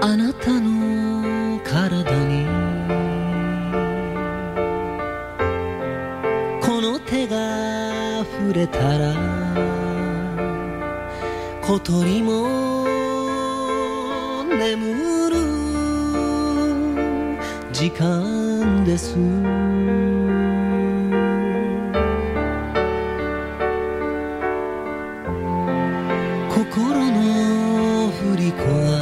あなたの体にこの手が触れたら小鳥も眠る時間です心の振り子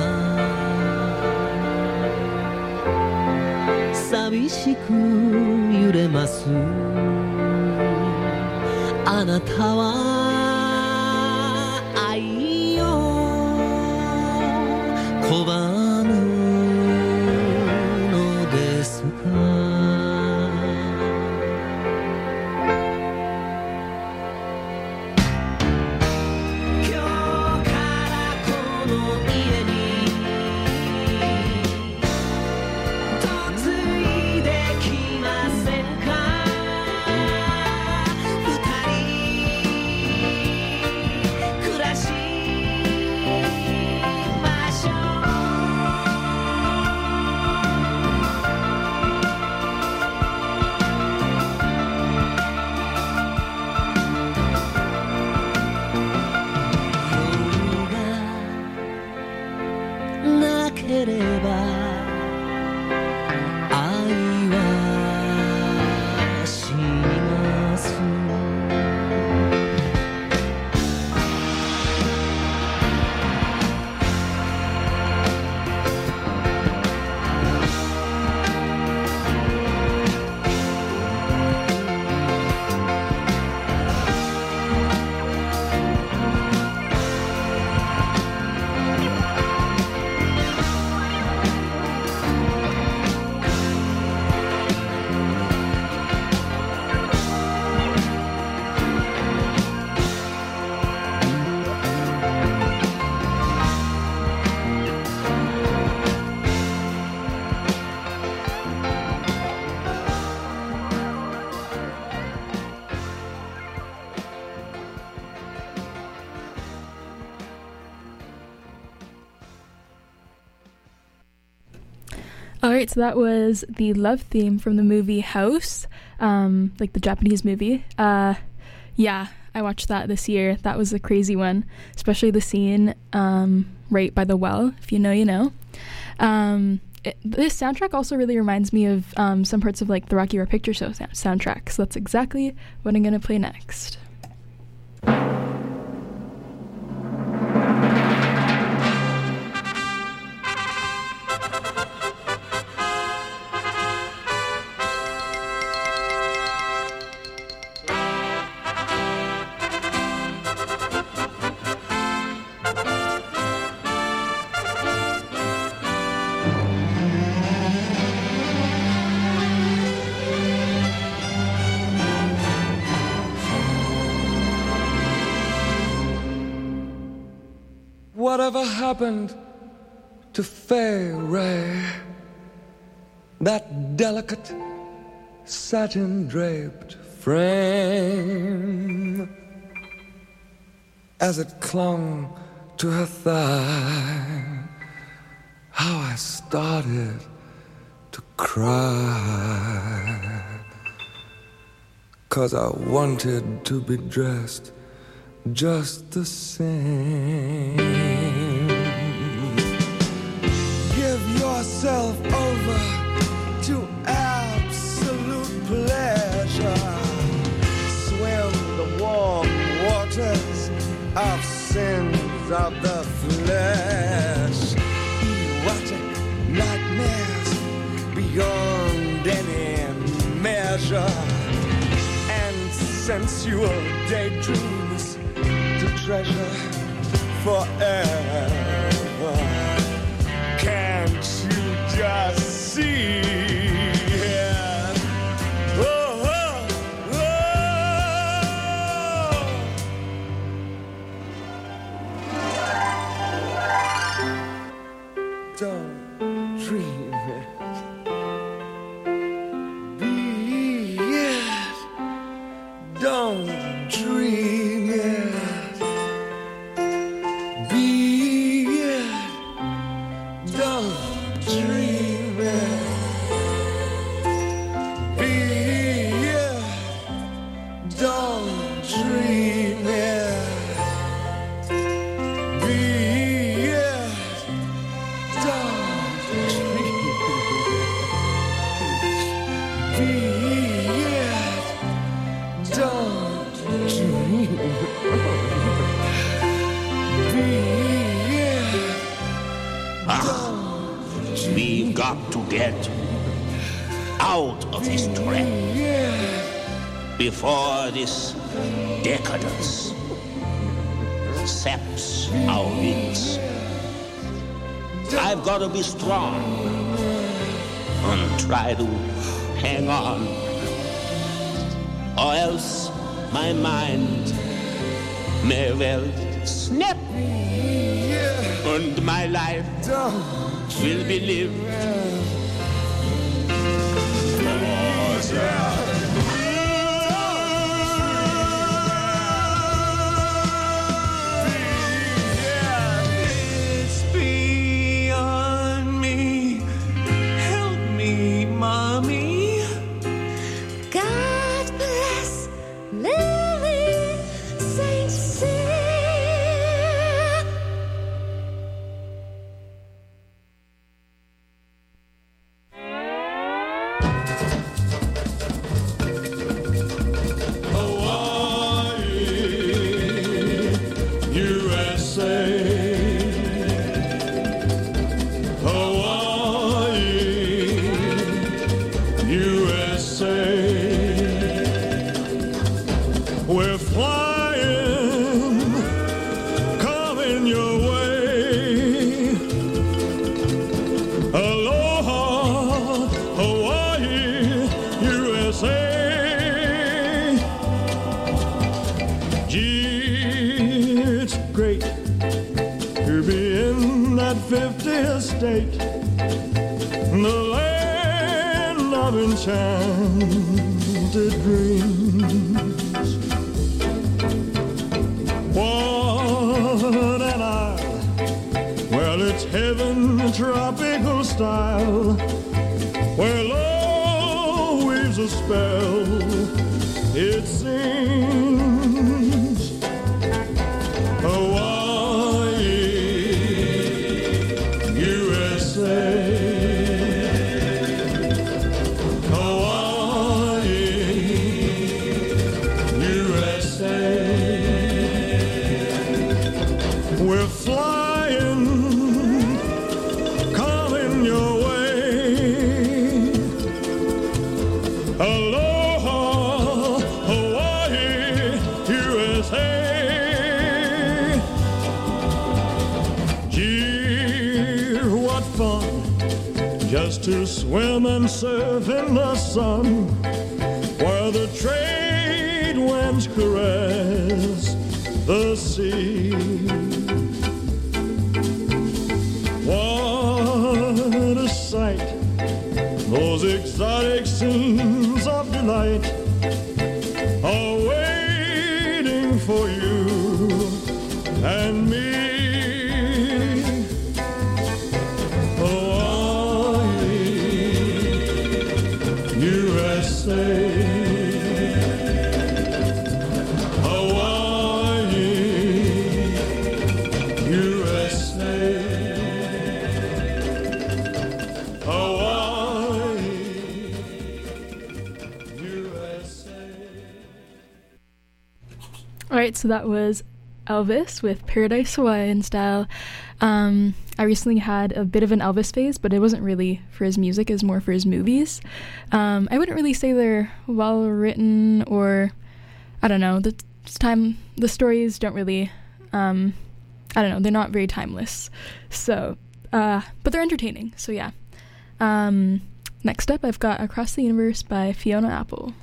が寂しく揺れますあなたは愛を拒むのですか今日からこの家に嫁いできませんかければ愛は死にます Alright, so that was the love theme from the movie House, like the Japanese movie. Yeah, I watched that this year. That was a crazy one, especially the scene right by the well. If you know, you know. This soundtrack also really reminds me of some parts of like the Rocky Horror Picture Show soundtrack, so that's exactly what I'm going to play next. Whatever happened to Fay Ray, that delicate satin-draped frame, as it clung to her thigh, how I started to cry, 'cause I wanted to be dressed just the same. Give yourself over to absolute pleasure. Swim the warm waters of sins of the flesh. Erotic nightmares beyond any measure. And sensual daydreams to treasure forever. Can't you just see it? Oh, oh, oh. Don't dream it. Be it. Don't dream it. Be got to get out of this trap before this decadence saps our wings. I've got to be strong and try to hang on, or else my mind may well snap, and my life will be lived. It's beyond me. Help me, Mommy. God bless Lily St. Cyr. We're flying, coming your way. Aloha, Hawaii, USA. Gee, it's great to be in that 50th state, the land of enchanted dreams. What an isle, well, it's heaven, tropical style, where love weaves a spell, it seems. Hawaii, USA. We're flying, coming your way. Aloha, Hawaii, USA. Gee, what fun just to swim and surf in the sun, where the trade winds caress the sea. What a sight, those exotic scenes of delight are waiting for you and me. Hawaii, USA. Alright, so that was Elvis with Paradise Hawaiian Style. I recently had a bit of an Elvis phase, but it wasn't really for his music, it was more for his movies. I wouldn't really say they're well written, or I don't know, the stories don't really, I don't know, they're not very timeless. So, but they're entertaining, so yeah. Next up, I've got Across the Universe by Fiona Apple.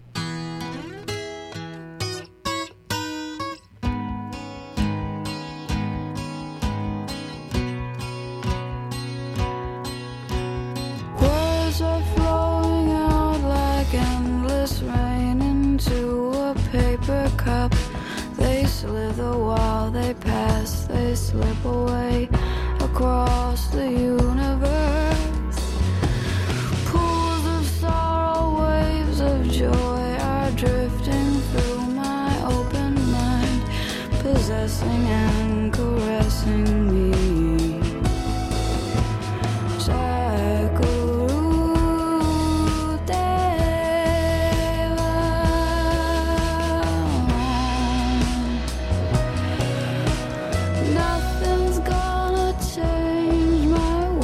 Words are flowing out like endless rain into a paper cup. They slither while they pass, they slip away across the universe. Pools of sorrow, waves of joy are drifting through my open mind, possessing and caressing me. Nothing's gonna change my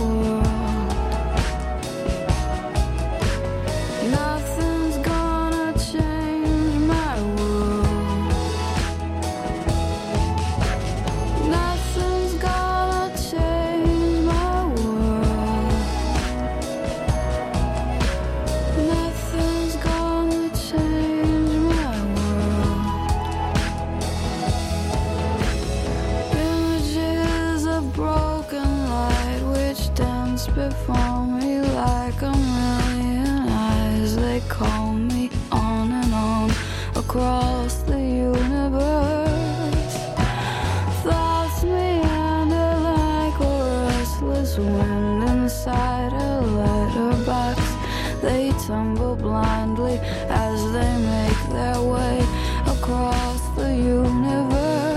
across the universe. Thoughts meander like a restless wind inside a letterbox. They tumble blindly as they make their way across the universe.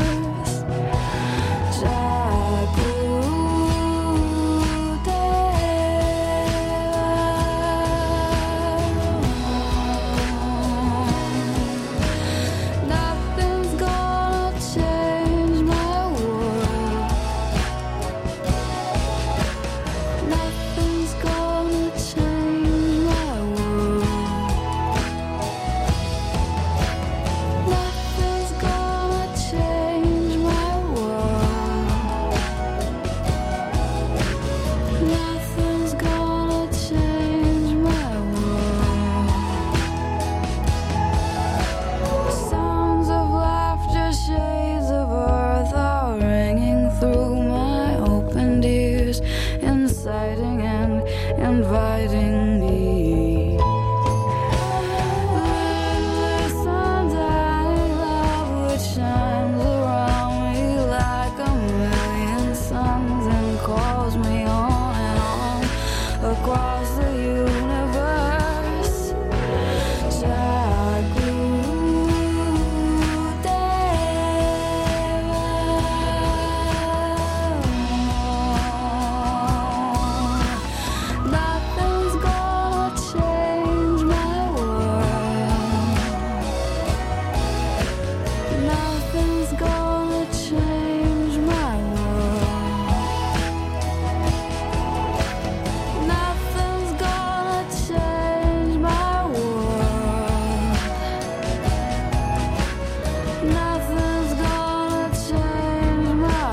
Nothing's gonna change my world. Nothing's gonna change my world. Nothing's gonna change my world. Nothing's gonna change my world. Sounds of laughter, shades of earth are ringing through my opened ears, inciting and inviting me. This undying love which shines around me like a million suns and calls me on and on across the universe. Nothing's gonna change my world. Nothing's gonna change my world. Nothing's gonna change my world. Nothing's gonna change my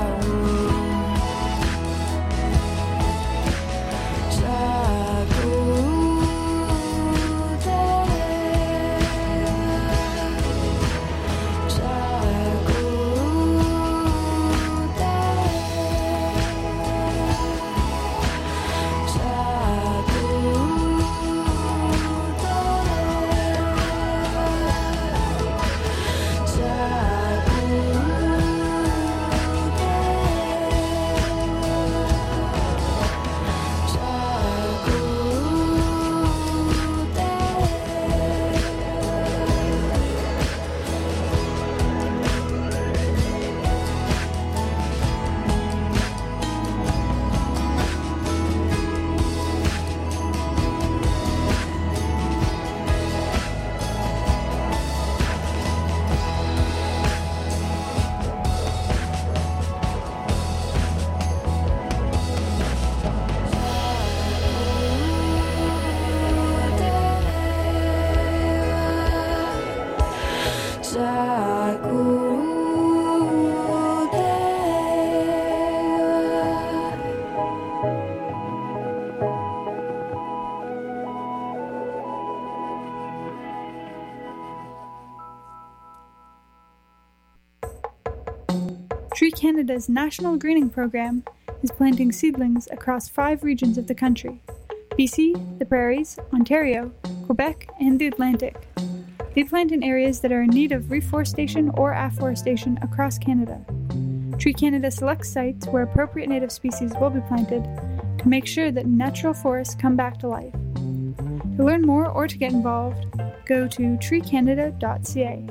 Tree Canada's National Greening Program is planting seedlings across 5 regions of the country: BC, the Prairies, Ontario, Quebec, and the Atlantic. They plant in areas that are in need of reforestation or afforestation across Canada. Tree Canada selects sites where appropriate native species will be planted to make sure that natural forests come back to life. To learn more or to get involved, go to treecanada.ca.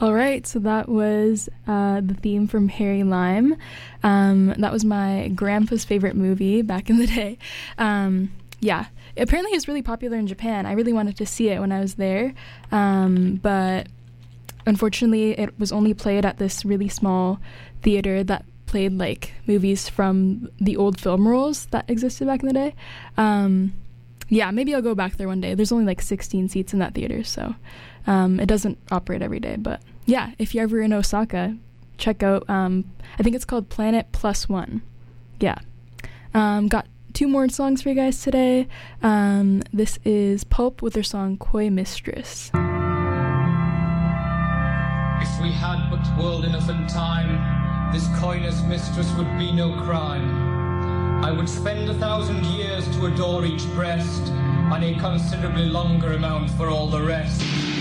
All right, so that was the theme from Harry Lime. That was my grandpa's favorite movie back in the day. Yeah, apparently it was really popular in Japan. I really wanted to see it when I was there, but unfortunately it was only played at this really small theater that played like movies from the old film rolls that existed back in the day. Yeah, maybe I'll go back there one day. There's only like 16 seats in that theater, so it doesn't operate every day. But yeah, if you're ever in Osaka, check out, I think it's called Planet Plus One. Yeah. Got 2 more songs for you guys today. This is Pulp with their song Koi Mistress. If we had but world enough and time, this coyness mistress would be no crime. I would spend 1,000 years to adore each breast, and a considerably longer amount for all the rest.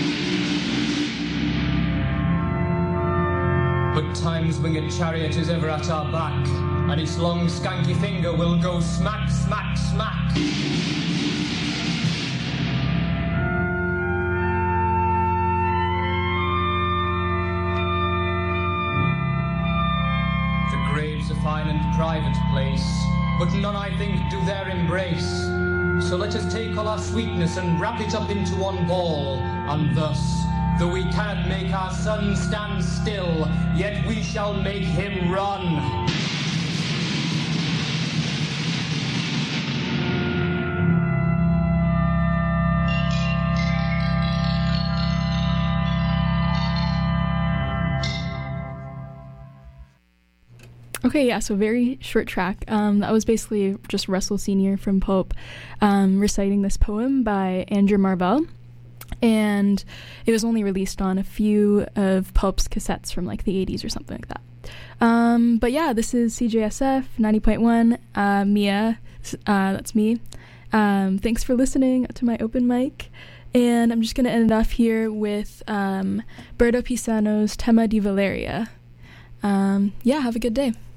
But time's winged chariot is ever at our back, and its long skanky finger will go smack, smack, smack. The grave's a fine and private place, but none, I think, do there embrace. So let us take all our sweetness and wrap it up into one ball, and thus, though we cannot make our sun stand still, yet we shall make him run. Okay, yeah, so very short track. That was basically just Russell Sr. from Pulp reciting this poem by Andrew Marvell. And it was only released on a few of Pulp's cassettes from like the 80s or something like that. But yeah, this is CJSF 90.1. Mia, that's me. Thanks for listening to my open mic. And I'm just going to end it off here with Berto Pisano's Tema di Valeria. Yeah, have a good day.